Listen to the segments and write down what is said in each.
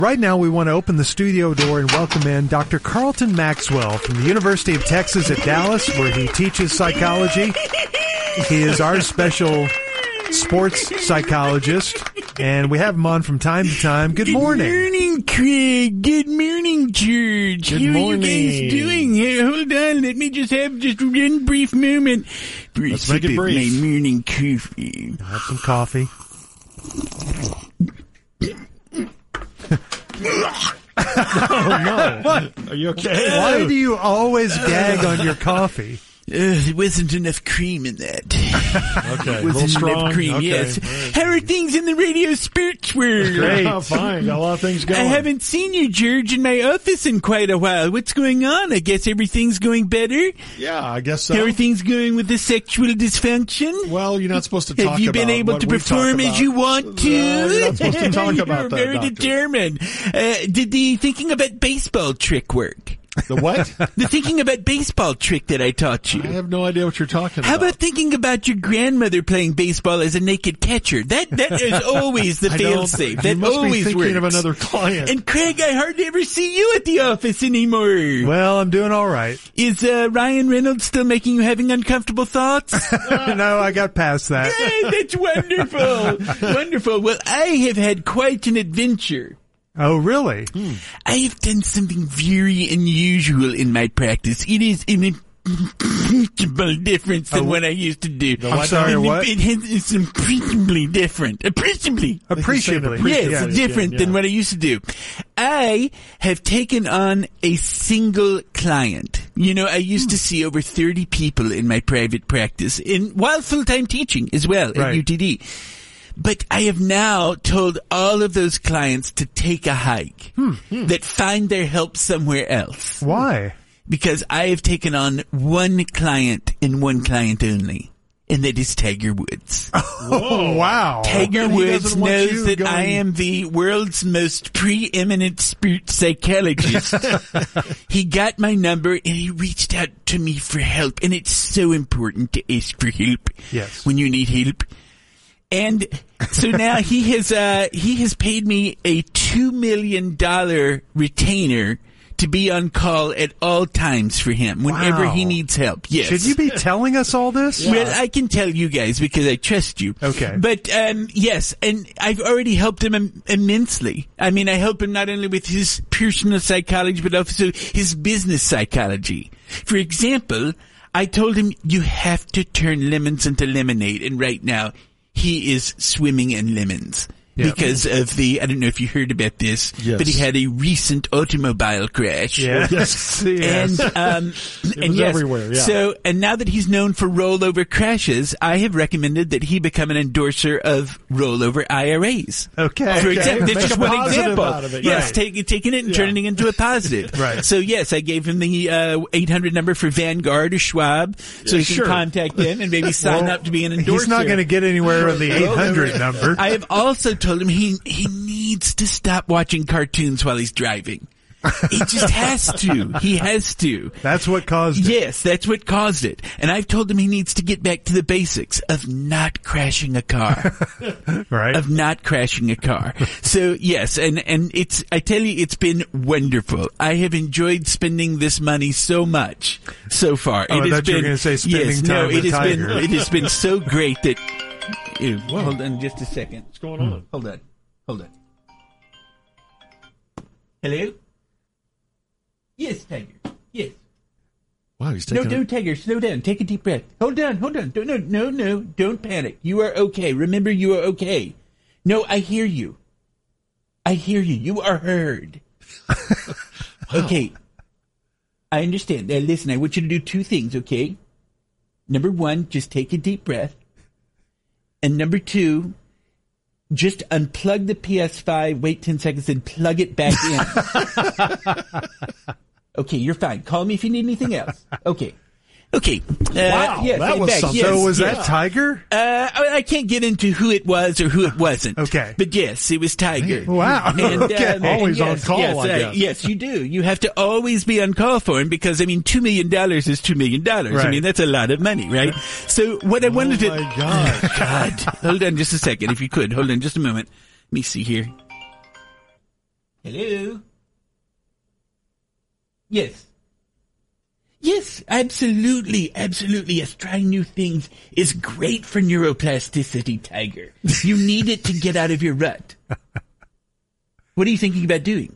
Right now, we want to open the studio door and welcome in Dr. Carlton Maxwell from the University of Texas at Dallas, where he teaches psychology. He is our special sports psychologist, and we have him on from time to time. Good morning. Good morning, Craig. Good morning, George. Good How morning. are you guys doing? Here, hold on. Let me just have one brief moment. Let's make it brief. My morning coffee. Have some coffee. Oh, no. What? Are you okay? Why do you always gag on your coffee? There wasn't enough cream in that. Okay, a little Wasn't strong. enough cream, Okay. yes. Right. How are things in the radio sports world? Great. Oh, fine. Got a lot of things going. I haven't seen you, George, in my office in quite a while. What's going on? I guess everything's going better? Yeah, I guess so. Everything's going with the sexual dysfunction? Well, you're not supposed to talk about Have you been able what to we perform talk as about. you want to? No, you're not supposed to talk about You're that, very Doctor. determined. Did the thinking about baseball trick work? The what? The thinking about baseball trick that I taught you. I have no idea what you're talking How about. about thinking about your grandmother playing baseball as a naked catcher? That is always the I don't- fail-safe. You That must always be thinking of works. another client. And Craig, I hardly ever see you at the office anymore. Well, I'm doing all right. Is Ryan Reynolds still making you having uncomfortable thoughts? No, I got past that. Hey, that's wonderful. Wonderful. Well, I have had quite an adventure. Oh, really? I have done something very unusual in my practice. It is an appreciable difference than what I used to do. I'm sorry, what? It's appreciably different. Appreciably. Appreciably. Yes, different than what I used to do. I have taken on a single client. You know, I used to see over 30 people in my private practice, while full-time teaching as well Right. at UTD. But I have now told all of those clients to take a hike, that find their help somewhere else. Why? Because I have taken on one client and one client only, and that is Tiger Woods. Oh, wow. Tiger He Woods doesn't want knows you that going- I am the world's most preeminent spirit psychologist. He got my number and he reached out to me for help, and it's so important to ask for help Yes. when you need help. And so now he has paid me a $2 million retainer to be on call at all times for him whenever Wow. he needs help. Yes. Should you be telling us all this? Well, I can tell you guys because I trust you. Okay. But, yes, and I've already helped him immensely. I mean, I help him not only with his personal psychology, but also his business psychology. For example, I told him, you have to turn lemons into lemonade. And right now, he is swimming in lemons. Yeah. Because of I don't know if you heard about this, Yes. but he had a recent automobile crash. Yes. Yes. And was yes, everywhere, yeah. So, and now that he's known for rollover crashes, I have recommended that he become an endorser of rollover IRAs. Okay. For example, Make that's just a one positive example. out of it, Yes, right. taking it and turning it into a positive. Right. So yes, I gave him the 800 number for Vanguard or Schwab, so he can Sure. contact them and maybe sign up to be an endorser. He's not going to get anywhere with the 800 number. I have also told him he needs to stop watching cartoons while he's driving. He just has to. He has to. That's what caused it. Yes, that's what caused it. And I've told him he needs to get back to the basics of not crashing a car. Right? Of not crashing a car. So yes, and I tell you, it's been wonderful. I have enjoyed spending this money so much so far. Oh, I has thought you were been, gonna say spending yes, time no, with it has Tiger. been, it has been so great that, Ew, hold on just a second. What's going on? Hold on. Hello? Yes, Tiger. Yes. Wow, he's No, taking don't, Tiger. Slow down. Take a deep breath. Hold on. No. Don't panic. You are okay. Remember, you are okay. No, I hear you. You are heard. Okay. I understand. Now, listen, I want you to do two things, okay? Number one, just take a deep breath. And number two, just unplug the PS5, wait 10 seconds, and plug it back in. Okay, you're fine. Call me if you need anything else. Okay. Wow, yes, that I'm was back. something. Yes, So was yes. that Tiger? I can't get into who it was or who it wasn't. Okay. But yes, it was Tiger. Wow. And, Okay. Always and on call, yes, I guess. yes, you do. You have to always be on call for him because, I mean, $2 million is $2 million. I Right. mean, that's a lot of money, right? So what I wanted to... my God. God. Hold on just a second, if you could. Hold on just a moment. Let me see here. Hello? Yes. Yes, absolutely, absolutely. Yes, trying new things is great for neuroplasticity, Tiger. You need it to get out of your rut. What are you thinking about doing?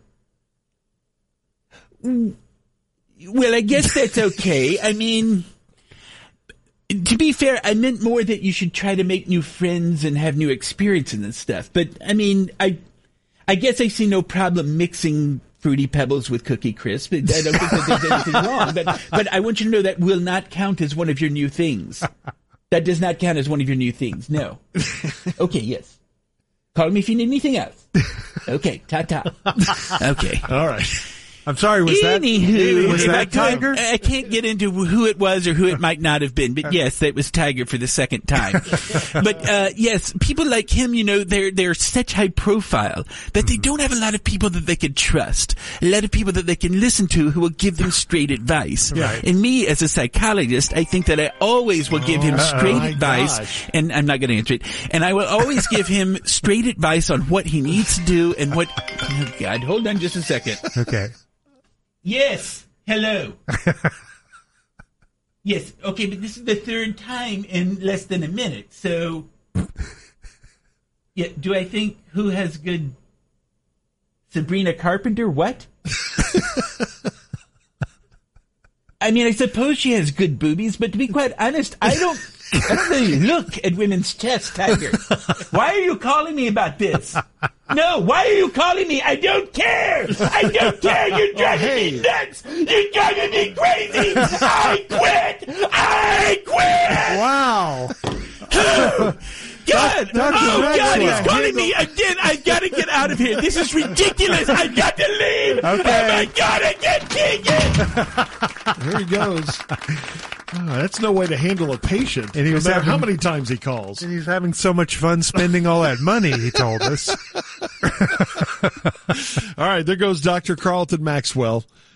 Well, I guess that's okay. I mean, to be fair, I meant more that you should try to make new friends and have new experiences and stuff. But, I mean, I guess I see no problem mixing Fruity Pebbles with Cookie Crisp. I don't think that there's anything wrong. But I want you to know that will not count as one of your new things. That does not count as one of your new things. No. Okay, yes. Call me if you need anything else. Okay, ta-ta. Okay. All right. I'm sorry, was that Tiger? I can't get into who it was or who it might not have been, but yes, that was Tiger for the second time. But yes, people like him, you know, they're such high profile that they don't have a lot of people that they can trust, a lot of people that they can listen to who will give them straight advice. Right. And me, as a psychologist, I think that I always will give him straight advice, and I'm not going to answer it, and I will always give him straight advice on what he needs to do and what, oh God, hold on just a second. Okay. Yes. Hello. Yes. Okay, but this is the third time in less than a minute. So, yeah. Do I think who has good? Sabrina Carpenter? What? I mean, I suppose she has good boobies, but to be quite honest, I don't really look at women's chests, Tiger. Why are you calling me about this? No, why are you calling me? I don't care! I don't care! You're driving me nuts! You're driving me crazy! I quit! I quit! Wow. God! Oh, Maxwell, God, he's calling me again! I gotta get out of here! This is ridiculous! I got to leave! Okay. Oh, my God, I can't take it! There he goes. That's no way to handle a patient. And he was no matter having- how many times he calls. And he's having so much fun spending all that money, he told us. All right, there goes Dr. Carlton Maxwell.